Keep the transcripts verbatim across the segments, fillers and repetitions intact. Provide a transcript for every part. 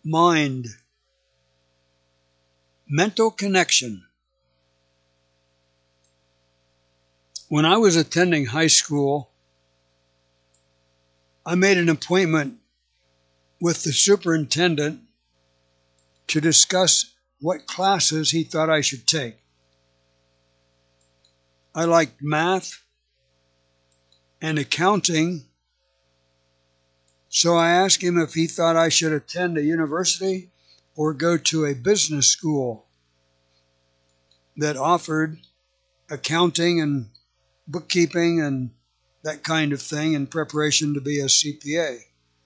Mind. Mental connection. When I was attending high school, I made an appointment with the superintendent to discuss what classes he thought I should take. I liked math and accounting, so I asked him if he thought I should attend a university or go to a business school that offered accounting and bookkeeping and that kind of thing in preparation to be a C P A.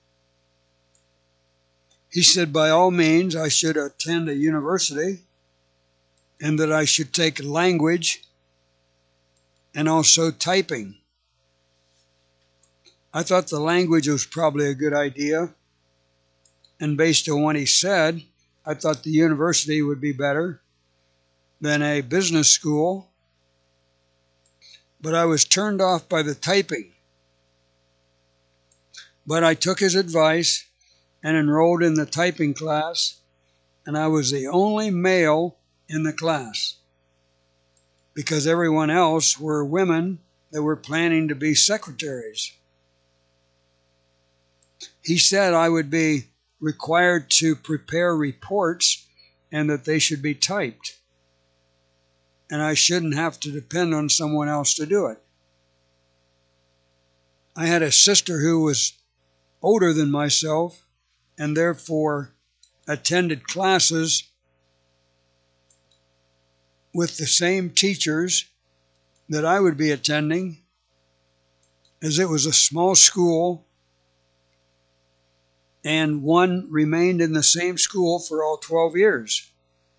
He said by all means I should attend a university and that I should take language and also typing. I thought the language was probably a good idea, and based on what he said, I thought the university would be better than a business school, but I was turned off by the typing. But I took his advice and enrolled in the typing class, and I was the only male in the class because everyone else were women that were planning to be secretaries. He said I would be required to prepare reports and that they should be typed, and I shouldn't have to depend on someone else to do it. I had a sister who was older than myself and therefore attended classes with the same teachers that I would be attending, as it was a small school, and one remained in the same school for all twelve years.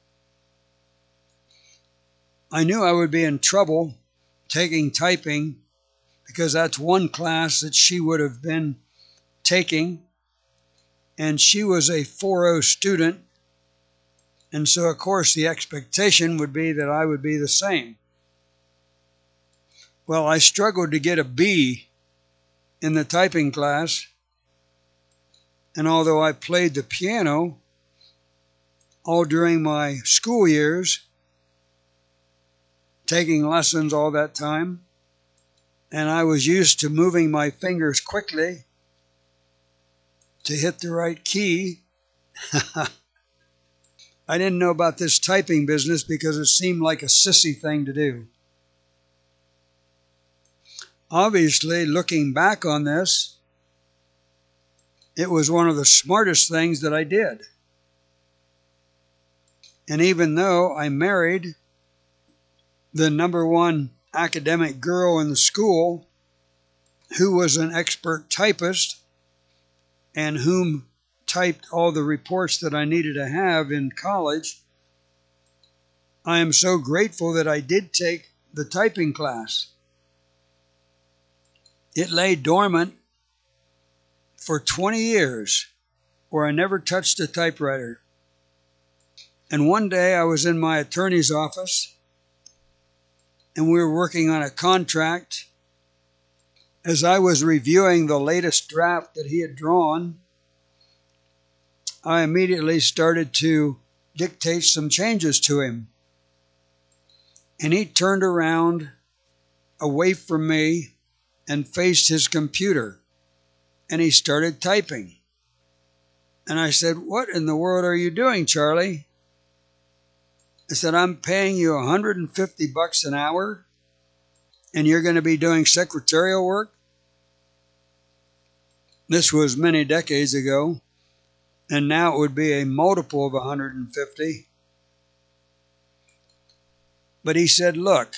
I knew I would be in trouble taking typing because that's one class that she would have been taking, and she was a four oh student, and so of course the expectation would be that I would be the same. Well, I struggled to get a B in the typing class, and although I played the piano all during my school years, taking lessons all that time, and I was used to moving my fingers quickly to hit the right key, I didn't know about this typing business because it seemed like a sissy thing to do. Obviously, looking back on this, it was one of the smartest things that I did. And even though I married the number one academic girl in the school, who was an expert typist and whom typed all the reports that I needed to have in college, I am so grateful that I did take the typing class. It lay dormant for twenty years where I never touched a typewriter. And one day I was in my attorney's office and we were working on a contract. As I was reviewing the latest draft that he had drawn, I immediately started to dictate some changes to him. And he turned around away from me and faced his computer, and he started typing. And I said, "What in the world are you doing, Charlie?" I said, "I'm paying you one hundred fifty bucks an hour, and you're going to be doing secretarial work?" This was many decades ago, and now it would be a multiple of one hundred fifty. But he said, "Look,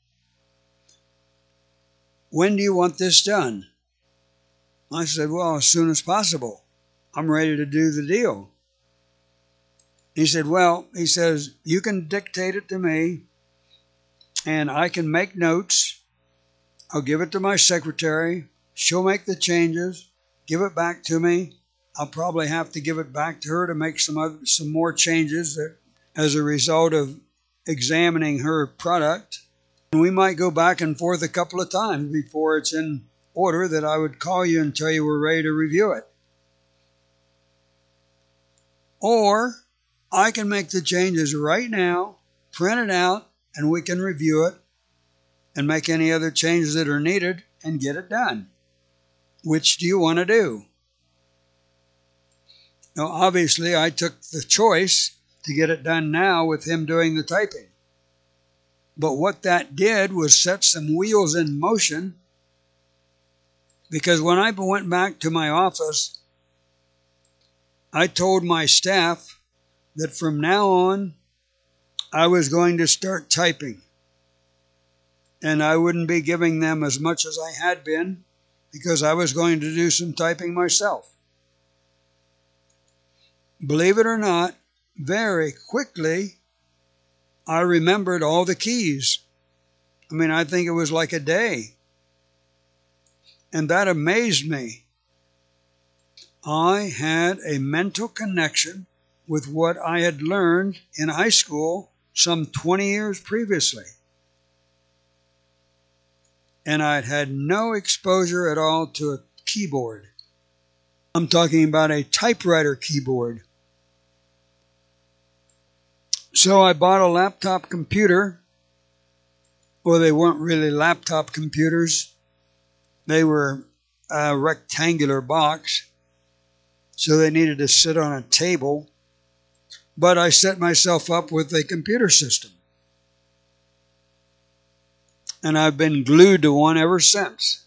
when do you want this done?" I said, "Well, as soon as possible. I'm ready to do the deal." He said, "Well," he says, "you can dictate it to me, and I can make notes. I'll give it to my secretary. She'll make the changes, give it back to me. I'll probably have to give it back to her to make some other, some more changes that, as a result of examining her product. And we might go back and forth a couple of times before it's in order that I would call you and tell you we're ready to review it." Or I can make the changes right now, print it out, and we can review it and make any other changes that are needed and get it done. Which do you want to do? Now, obviously, I took the choice to get it done now with him doing the typing. But what that did was set some wheels in motion, because when I went back to my office, I told my staff that from now on, I was going to start typing. And I wouldn't be giving them as much as I had been, because I was going to do some typing myself. Believe it or not, very quickly, I remembered all the keys. I mean, I think it was like a day. And that amazed me. I had a mental connection with what I had learned in high school some twenty years previously. And I'd had no exposure at all to a keyboard. I'm talking about a typewriter keyboard. So I bought a laptop computer. Well, they weren't really laptop computers. They were a rectangular box, so they needed to sit on a table. But I set myself up with a computer system. And I've been glued to one ever since.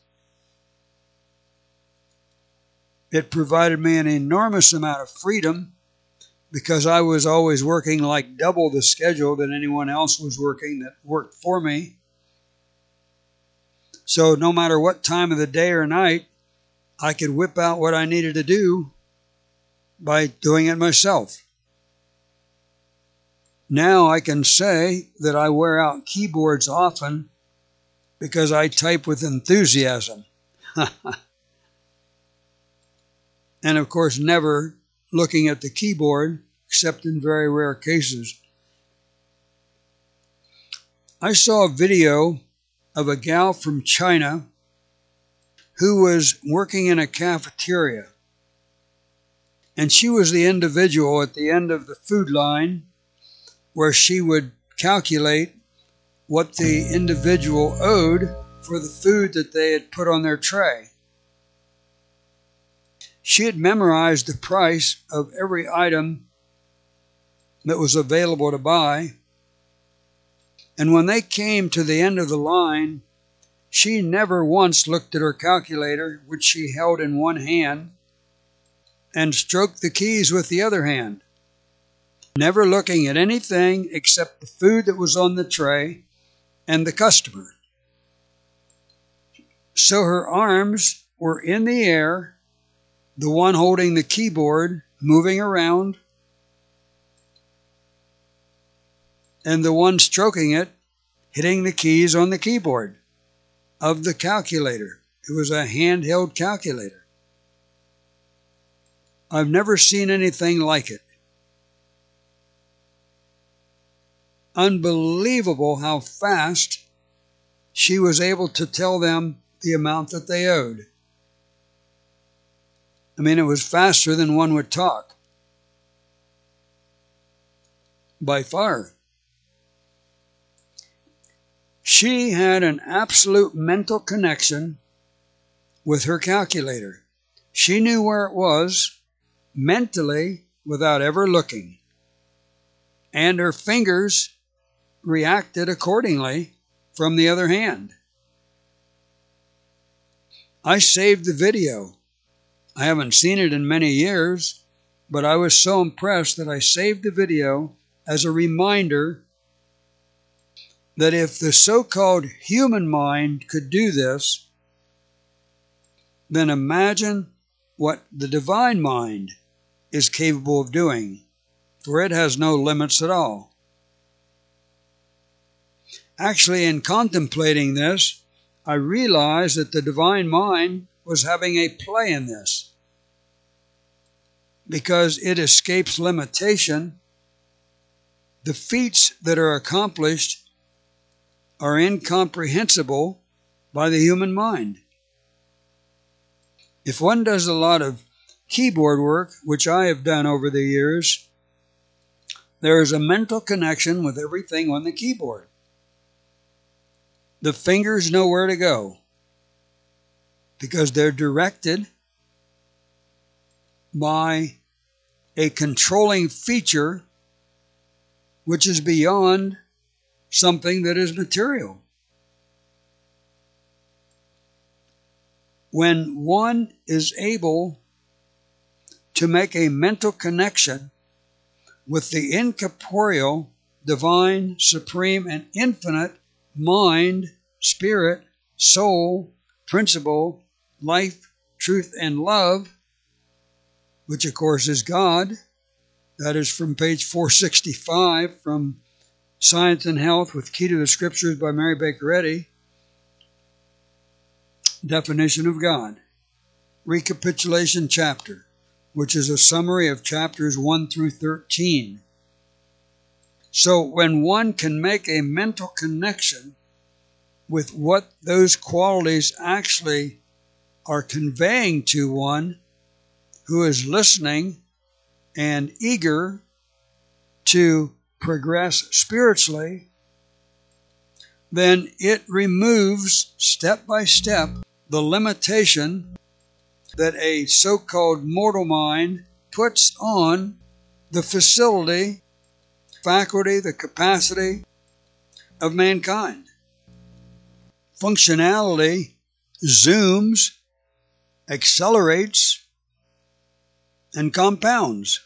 It provided me an enormous amount of freedom, because I was always working like double the schedule that anyone else was working that worked for me. So no matter what time of the day or night, I could whip out what I needed to do by doing it myself. Now I can say that I wear out keyboards often because I type with enthusiasm. And of course, never looking at the keyboard, except in very rare cases. I saw a video of a gal from China who was working in a cafeteria. And she was the individual at the end of the food line where she would calculate what the individual owed for the food that they had put on their tray. She had memorized the price of every item that was available to buy. And when they came to the end of the line, she never once looked at her calculator, which she held in one hand, and stroked the keys with the other hand, never looking at anything except the food that was on the tray and the customer. So her arms were in the air, the one holding the keyboard moving around, and the one stroking it hitting the keys on the keyboard of the calculator. It was a handheld calculator. I've never seen anything like it. Unbelievable how fast she was able to tell them the amount that they owed. I mean, it was faster than one would talk. By far. She had an absolute mental connection with her calculator. She knew where it was mentally without ever looking. And her fingers reacted accordingly from the other hand. I saved the video. I haven't seen it in many years, but I was so impressed that I saved the video as a reminder that if the so-called human mind could do this, then imagine what the divine mind is capable of doing, for it has no limits at all. Actually, in contemplating this, I realized that the divine mind was having a play in this, because it escapes limitation. The feats that are accomplished are incomprehensible by the human mind. If one does a lot of keyboard work, which I have done over the years, there is a mental connection with everything on the keyboard. The fingers know where to go because they're directed by a controlling feature which is beyond something that is material. When one is able to make a mental connection with the incorporeal, divine, supreme, and infinite mind, spirit, soul, principle, life, truth, and love, which of course is God. That is from page four sixty-five from Science and Health with Key to the Scriptures by Mary Baker Eddy. Definition of God. Recapitulation chapter, which is a summary of chapters one through thirteen. So when one can make a mental connection with what those qualities actually are conveying to one who is listening and eager to progress spiritually, then it removes step by step the limitation that a so-called mortal mind puts on the facility, faculty, the capacity of mankind. Functionality zooms, accelerates, and compounds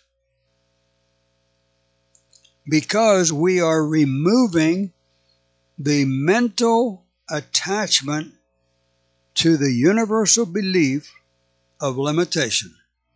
because we are removing the mental attachment to the universal belief of limitation.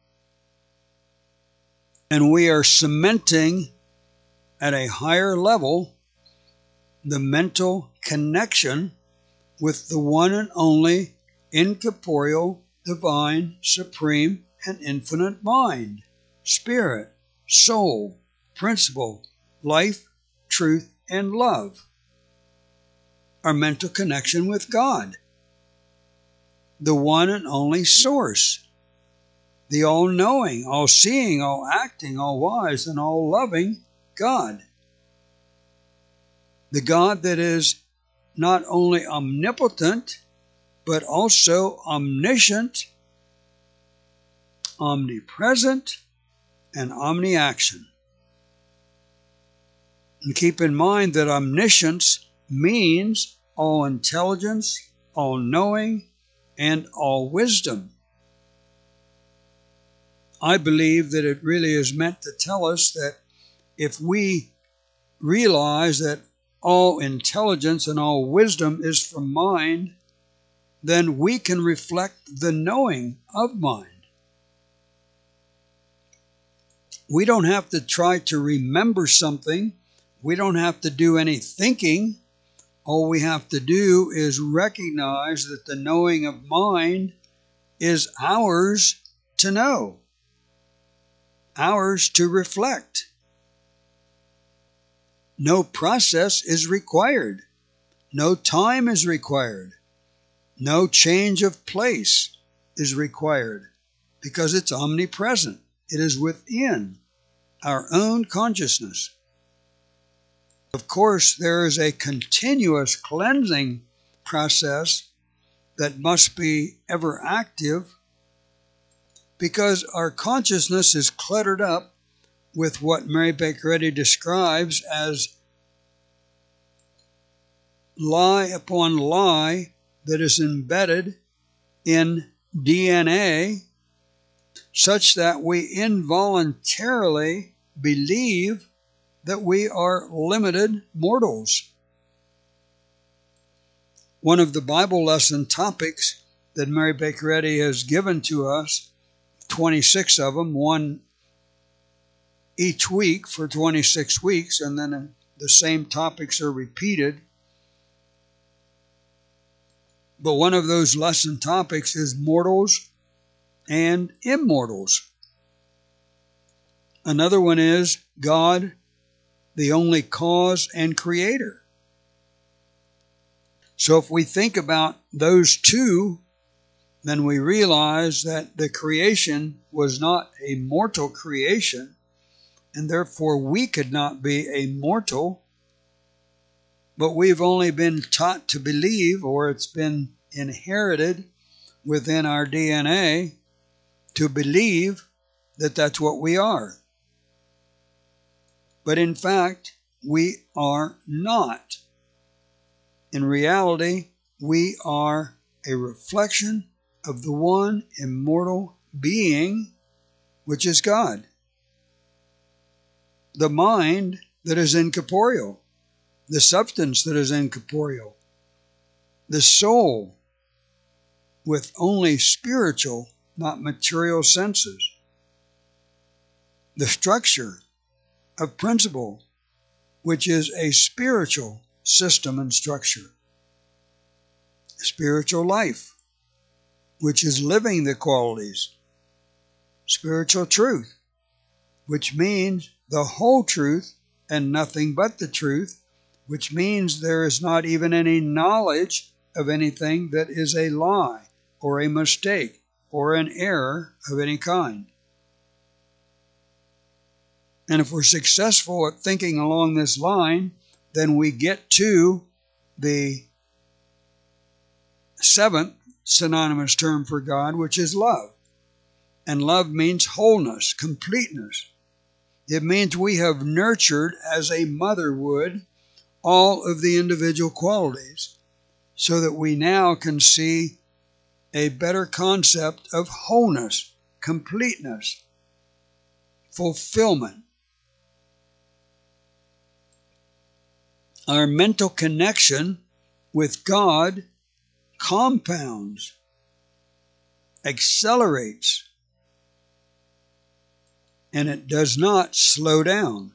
And we are cementing at a higher level the mental connection with the one and only incorporeal, divine, supreme, and infinite mind, spirit, soul, principle, life, truth, and love. Our mental connection with God, the one and only source, the all-knowing, all-seeing, all-acting, all-wise, and all-loving God. The God that is not only omnipotent, but also omniscient, omnipresent, and omni-action. And keep in mind that omniscience means all intelligence, all knowing, and all wisdom. I believe that it really is meant to tell us that if we realize that all intelligence and all wisdom is from mind, then we can reflect the knowing of mind. We don't have to try to remember something. We don't have to do any thinking. All we have to do is recognize that the knowing of mind is ours to know, ours to reflect. No process is required. No time is required. No change of place is required because it's omnipresent. It is within our own consciousness. Of course, there is a continuous cleansing process that must be ever active because our consciousness is cluttered up with what Mary Baker Eddy describes as lie upon lie that is embedded in D N A, such that we involuntarily believe that we are limited mortals. One of the Bible lesson topics that Mary Baker Eddy has given to us, twenty-six of them, one each week for twenty-six weeks, and then the same topics are repeated. But one of those lesson topics is mortals and immortals. Another one is God, the only cause and creator. So if we think about those two, then we realize that the creation was not a mortal creation, and therefore we could not be a mortal, but we've only been taught to believe, or it's been inherited within our D N A to believe that that's what we are. But in fact, we are not. In reality, we are a reflection of the one immortal being, which is God. The mind that is incorporeal, the substance that is incorporeal, the soul with only spiritual, not material senses, the structure of principle, which is a spiritual system and structure, spiritual life, which is living the qualities, spiritual truth, which means the whole truth and nothing but the truth, which means there is not even any knowledge of anything that is a lie or a mistake or an error of any kind. And if we're successful at thinking along this line, then we get to the seventh synonymous term for God, which is love. And love means wholeness, completeness. It means we have nurtured, as a mother would, all of the individual qualities so that we now can see a better concept of wholeness, completeness, fulfillment. Our mental connection with God compounds, accelerates, and it does not slow down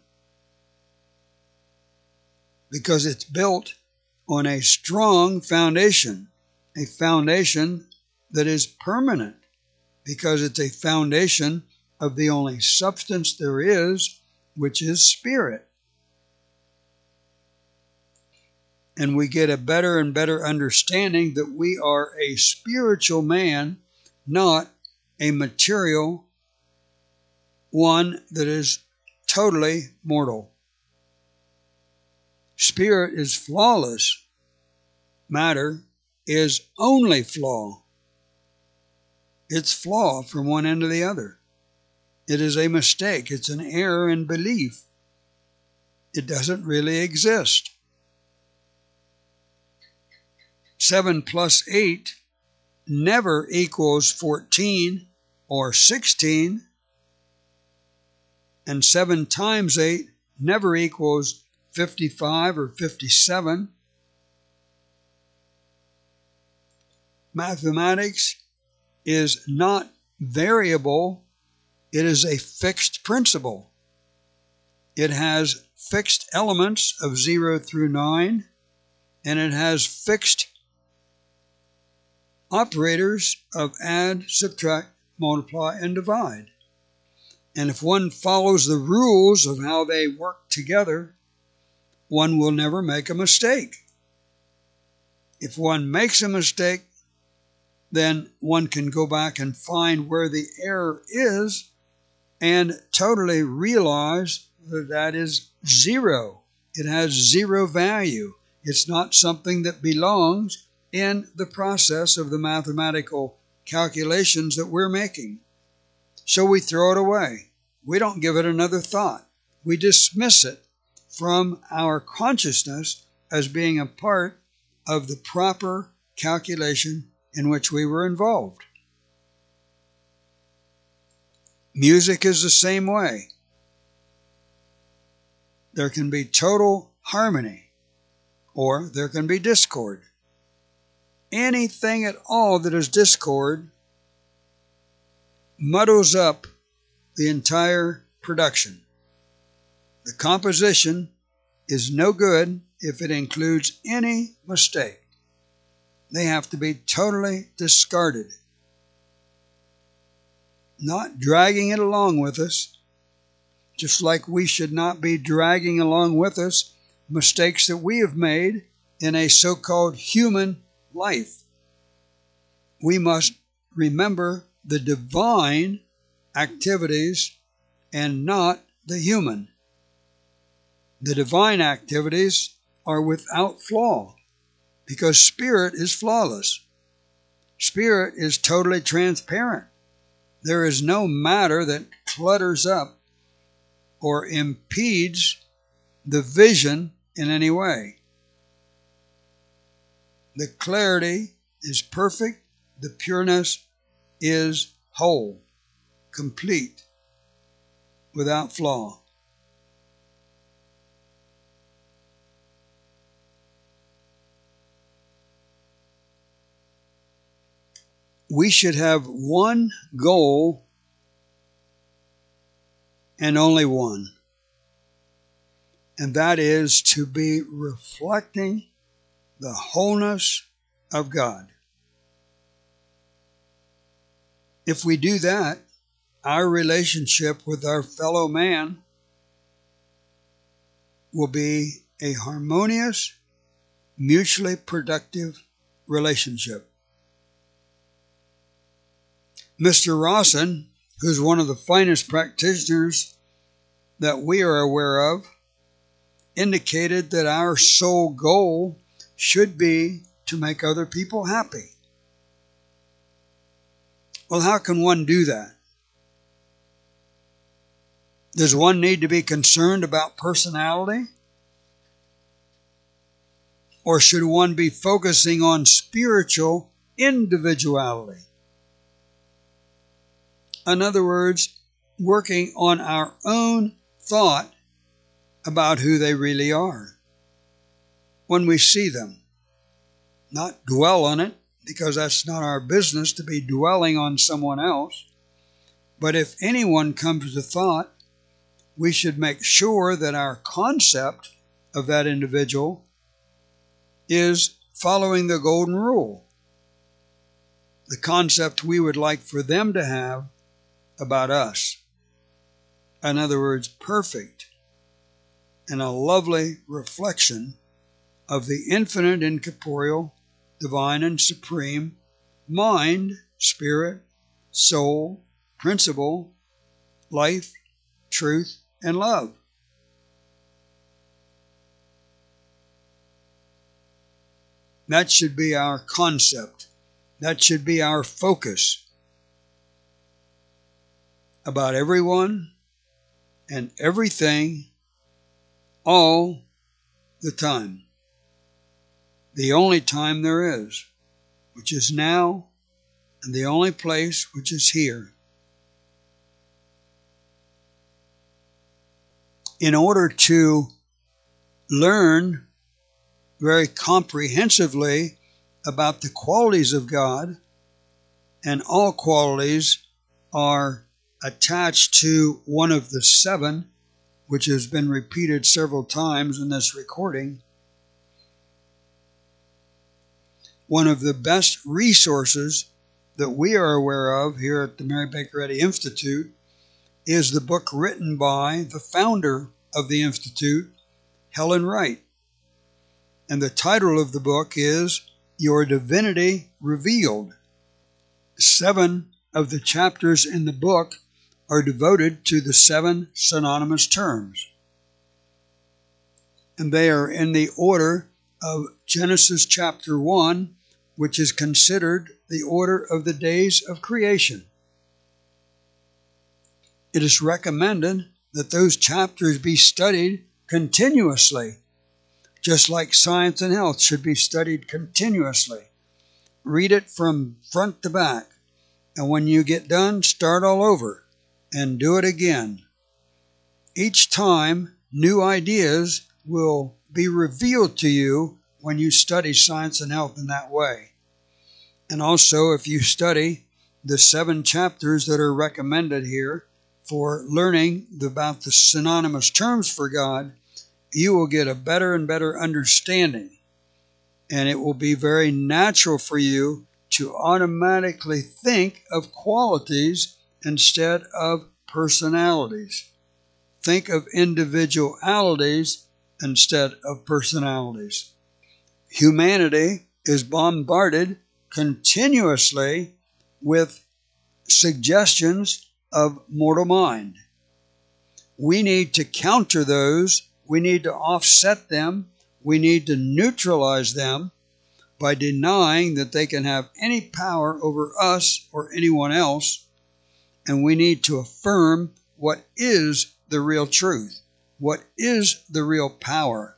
because it's built on a strong foundation, a foundation that is permanent because it's a foundation of the only substance there is, which is spirit. And we get a better and better understanding that we are a spiritual man, not a material one that is totally mortal. Spirit is flawless. Matter is only flaw. It's flaw from one end to the other. It is a mistake. It's an error in belief. It doesn't really exist. seven plus eight never equals fourteen or sixteen, and seven times eight never equals fifty-five or fifty-seven. Mathematics is not variable. It is a fixed principle. It has fixed elements of zero through nine, and it has fixed operators of add, subtract, multiply, and divide. And if one follows the rules of how they work together, one will never make a mistake. If one makes a mistake, then one can go back and find where the error is and totally realize that that is zero. It has zero value. It's not something that belongs in the process of the mathematical calculations that we're making. So we throw it away. We don't give it another thought. We dismiss it from our consciousness as being a part of the proper calculation in which we were involved. Music is the same way. There can be total harmony, or there can be discord. Anything at all that is discord muddles up the entire production. The composition is no good if it includes any mistake. They have to be totally discarded. Not dragging it along with us, just like we should not be dragging along with us mistakes that we have made in a so-called human life. We must remember the divine activities and not the human. The divine activities are without flaw because spirit is flawless. Spirit is totally transparent. There is no matter that clutters up or impedes the vision in any way. The clarity is perfect. The pureness is whole, complete, without flaw. We should have one goal and only one, and that is to be reflecting the wholeness of God. If we do that, our relationship with our fellow man will be a harmonious, mutually productive relationship. Mister Rawson, who's one of the finest practitioners that we are aware of, indicated that our sole goal should be to make other people happy. Well, how can one do that? Does one need to be concerned about personality? Or should one be focusing on spiritual individuality? In other words, working on our own thought about who they really are when we see them. Not dwell on it, because that's not our business to be dwelling on someone else. But if anyone comes to thought, we should make sure that our concept of that individual is following the golden rule, the concept we would like for them to have about us. In other words, perfect and a lovely reflection of the infinite, incorporeal, divine, and supreme mind, spirit, soul, principle, life, truth, and love. That should be our concept. That should be our focus about everyone and everything all the time. The only time there is, which is now, and the only place, which is here. In order to learn very comprehensively about the qualities of God, and all qualities are attached to one of the seven, which has been repeated several times in this recording. One of the best resources that we are aware of here at the Mary Baker Eddy Institute is the book written by the founder of the Institute, Helen Wright. And the title of the book is Your Divinity Revealed. Seven of the chapters in the book are devoted to the seven synonymous terms. And they are in the order of Genesis chapter one, which is considered the order of the days of creation. It is recommended that those chapters be studied continuously, just like science and health should be studied continuously. Read it from front to back, and when you get done, start all over and do it again. Each time, new ideas will be revealed to you when you study science and health in that way. And also, if you study the seven chapters that are recommended here for learning about the synonymous terms for God, you will get a better and better understanding. And it will be very natural for you to automatically think of qualities instead of personalities. Think of individualities instead of personalities. Humanity is bombarded continuously with suggestions of mortal mind. We need to counter those. We need to offset them. We need to neutralize them by denying that they can have any power over us or anyone else. And we need to affirm what is the real truth, what is the real power.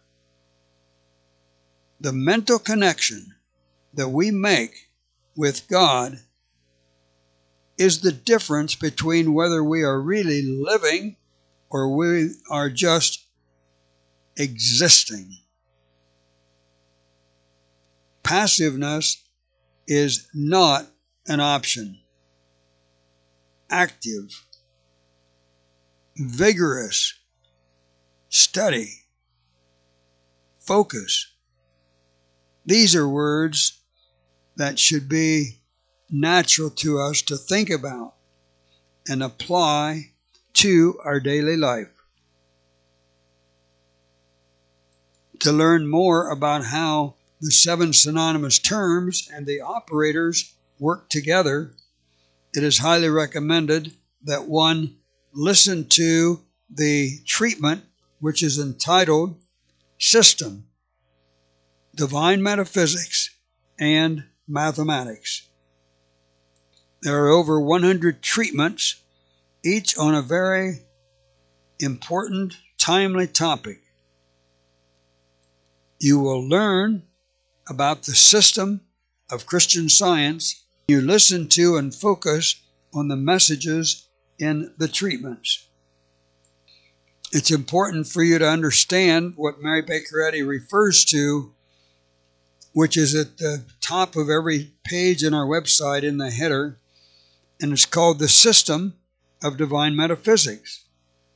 The mental connection that we make with God is the difference between whether we are really living or we are just existing. Passiveness is not an option. Active, vigorous, study, focus. These are words that should be natural to us to think about and apply to our daily life. To learn more about how the seven synonymous terms and the operators work together, it is highly recommended that one listen to the treatment which is entitled System, Divine Metaphysics, and Mathematics. There are over one hundred treatments, each on a very important, timely topic. You will learn about the system of Christian Science. You listen to and focus on the messages in the treatments. It's important for you to understand what Mary Baker Eddy refers to, which is at the top of every page in our website in the header, and it's called the System of Divine Metaphysics.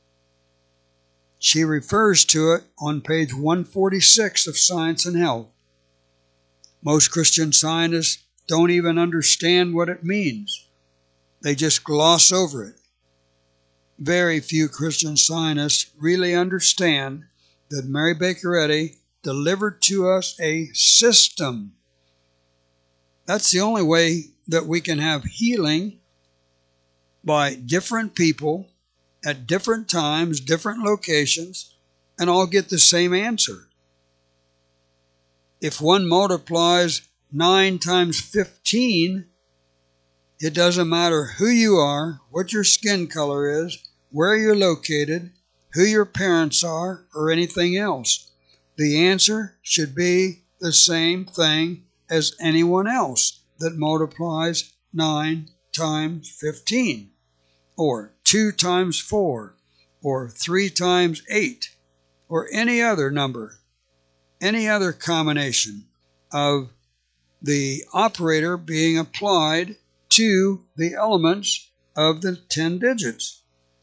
She refers to it on page one forty-six of Science and Health. Most Christian scientists don't even understand what it means. They just gloss over it. Very few Christian scientists really understand that Mary Baker Eddy delivered to us a system. That's the only way that we can have healing by different people at different times, different locations, and all get the same answer. If one multiplies nine times fifteen, it doesn't matter who you are, what your skin color is, where you're located, who your parents are, or anything else. The answer should be the same thing as anyone else that multiplies nine times fifteen, or two times four, or three times eight, or any other number, any other combination of the operator being applied to the elements of the ten digits.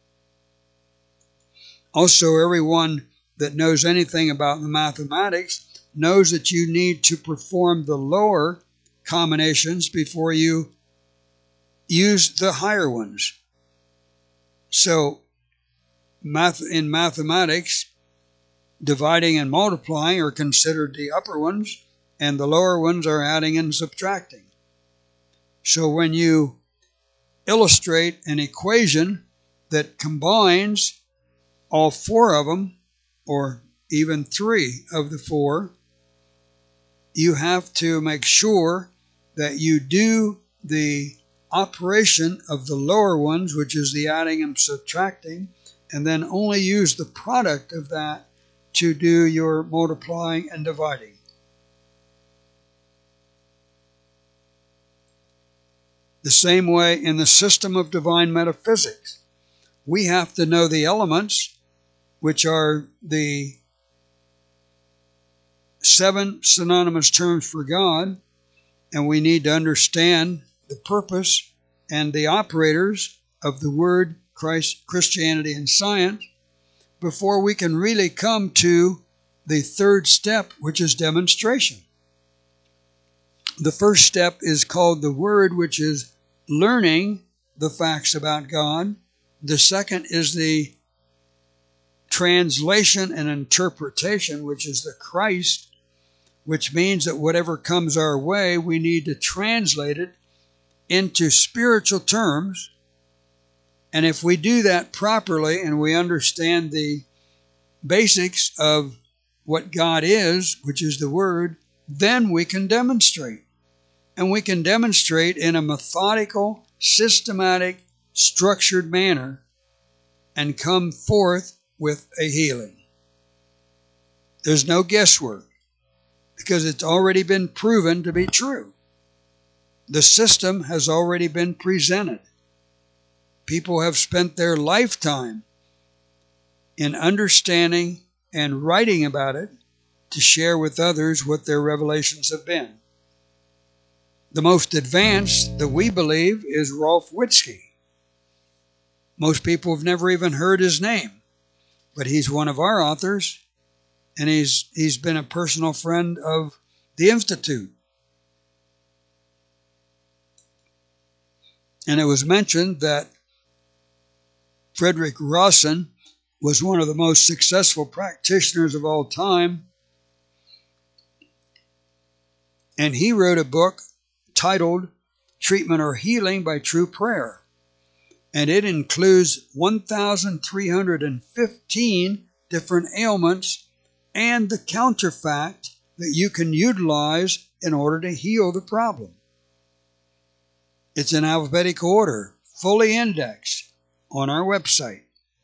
Also, everyone that knows anything about the mathematics knows that you need to perform the lower combinations before you use the higher ones. So, math, in mathematics, dividing and multiplying are considered the upper ones, and the lower ones are adding and subtracting. So when you illustrate an equation that combines all four of them, or even three of the four, you have to make sure that you do the operation of the lower ones, which is the adding and subtracting, and then only use the product of that to do your multiplying and dividing. The same way in the system of divine metaphysics, we have to know the elements, which are the seven synonymous terms for God, and we need to understand the purpose and the operators of the word Christ, Christianity, and science before we can really come to the third step, which is demonstration. The first step is called the Word, which is learning the facts about God. The second is the translation and interpretation, which is the Christ, which means that whatever comes our way, we need to translate it into spiritual terms. And if we do that properly and we understand the basics of what God is, which is the Word, then we can demonstrate. And we can demonstrate in a methodical, systematic, structured manner and come forth with a healing. There's no guesswork because it's already been proven to be true. The system has already been presented. People have spent their lifetime in understanding and writing about it to share with others what their revelations have been. The most advanced that we believe is Rolf Witzke. Most people have never even heard his name, but he's one of our authors, and he's he's been a personal friend of the Institute. And it was mentioned that Frederick Rawson was one of the most successful practitioners of all time, and he wrote a book titled Treatment or Healing by True Prayer. And it includes one thousand three hundred fifteen different ailments and the counterfact that you can utilize in order to heal the problem. It's in alphabetical order, fully indexed on our website.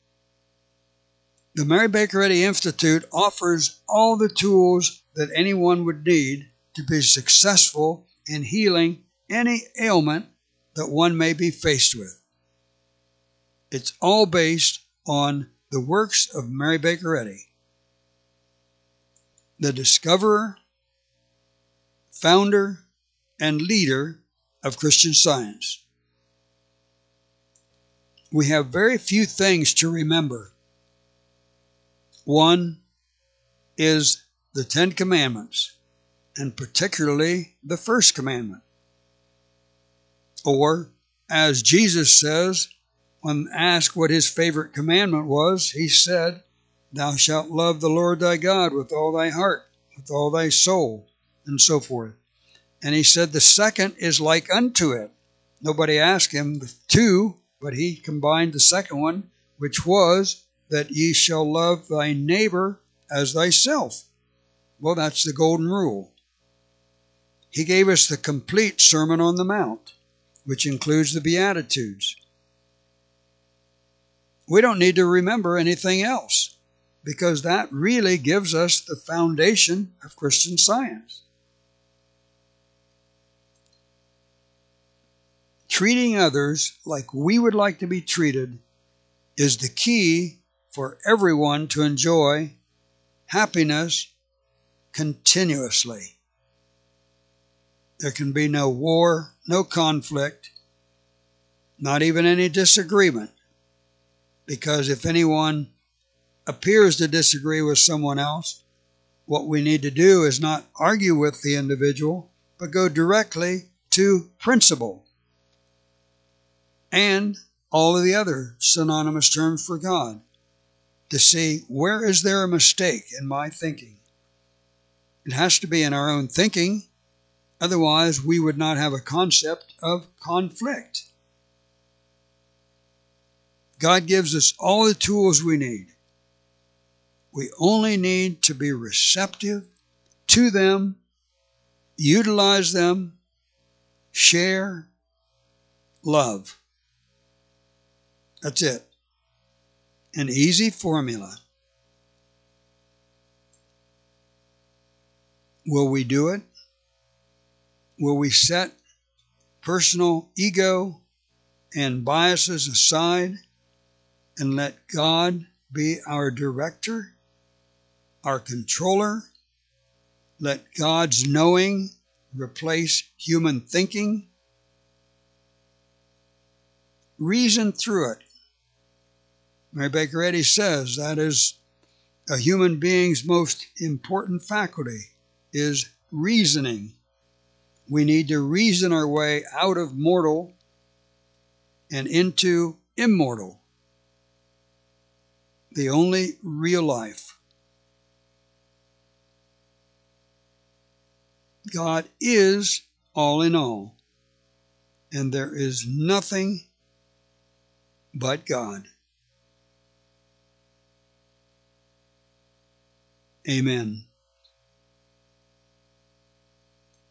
The Mary Baker Eddy Institute offers all the tools that anyone would need to be successful in healing any ailment that one may be faced with. It's all based on the works of Mary Baker Eddy, the discoverer, founder, and leader of Christian Science. We have very few things to remember. One is the Ten Commandments, and particularly the first commandment. Or, as Jesus says, when asked what his favorite commandment was, he said, "Thou shalt love the Lord thy God with all thy heart, with all thy soul," and so forth. And he said the second is like unto it. Nobody asked him the two, but he combined the second one, which was that ye shall love thy neighbor as thyself. Well, that's the golden rule. He gave us the complete Sermon on the Mount, which includes the Beatitudes. We don't need to remember anything else, because that really gives us the foundation of Christian Science. Treating others like we would like to be treated is the key for everyone to enjoy happiness continuously. There can be no war, no conflict, not even any disagreement. Because if anyone appears to disagree with someone else, what we need to do is not argue with the individual, but go directly to principle and all of the other synonymous terms for God to see where is there a mistake in my thinking. It has to be in our own thinking, otherwise we would not have a concept of conflict. God gives us all the tools we need. We only need to be receptive to them, utilize them, share, love. That's it. An easy formula. Will we do it? Will we set personal ego and biases aside and let God be our director, our controller? Let God's knowing replace human thinking. Reason through it. Mary Baker Eddy says that is a human being's most important faculty, is reasoning. We need to reason our way out of mortal and into immortal. The only real life. God is all in all. and there is nothing but God. Amen.